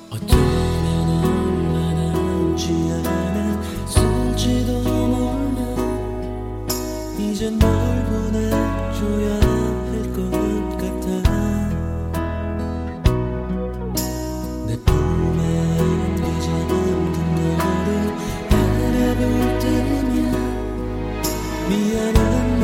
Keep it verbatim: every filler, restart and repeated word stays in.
어쩌면 얼마나 지않았을지도 몰라. 이젠 널 보내줘야 할 것 같아. 내 품에 안기지 않던 너를 바라볼 때면 미안한